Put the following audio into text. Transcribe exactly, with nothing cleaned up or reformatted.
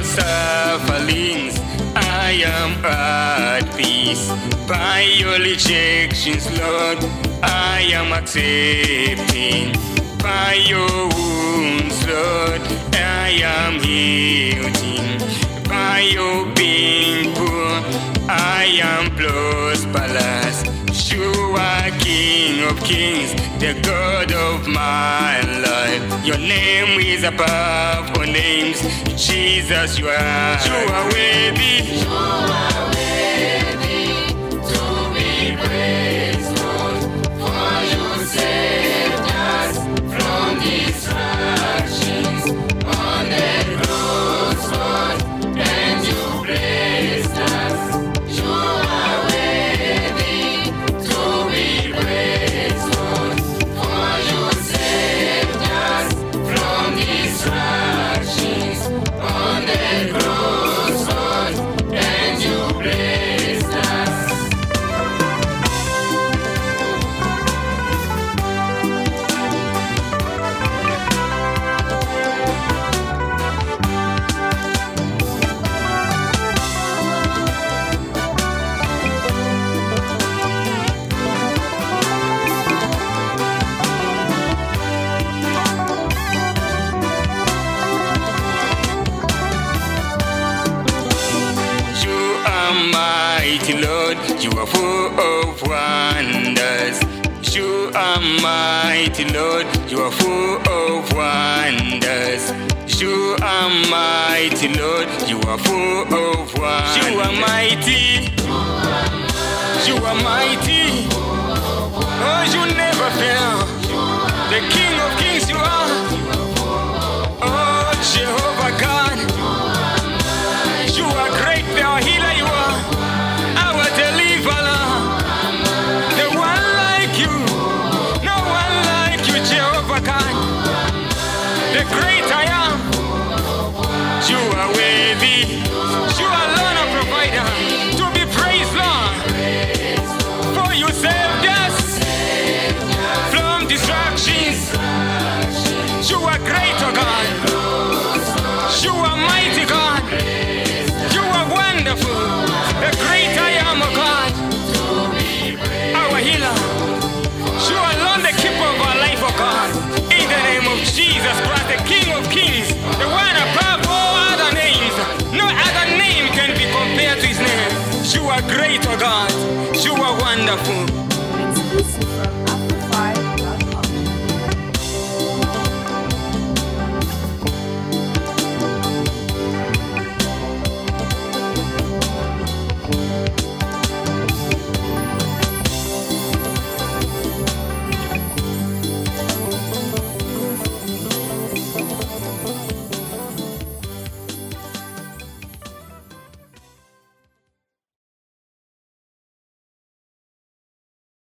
sufferings, I am at peace. By your rejections, Lord, I am accepting. By your wounds, Lord, I am healing. By your being poor, I am prosperous. You are King of Kings, the God of my life. Your name is above all names. Jesus, you are. You are worthy. You are worthy to be praised, Lord, for you saved us from distractions on the cross, Lord, and you blessed us. You are worthy to be praised, Lord, for you saved us from distractions on the cross, Lord, and you blessed us. You are mighty, Lord. You are full of wonders. You are mighty, Lord. You are full of wonders. You are mighty, Lord. You are full of wonders. You are mighty. You are mighty. Oh, you never fail. The King of Kings, you are. Oh, Jehovah God. You are great, our healer, you are. Our deliverer. The one like you. No one like you, Jehovah God. The great I am. You are worthy. You alone are provider. To be praised, Lord. For you saved us from distractions. You are great, oh God. You are mighty, God. You are wonderful. The great I am, oh God. Our healer. You alone the keeper of our life, oh God. In the name of Jesus Christ, the King of Kings, the one above all other names. No other name can be compared to his name. You are great, oh God. You are wonderful. Exclusive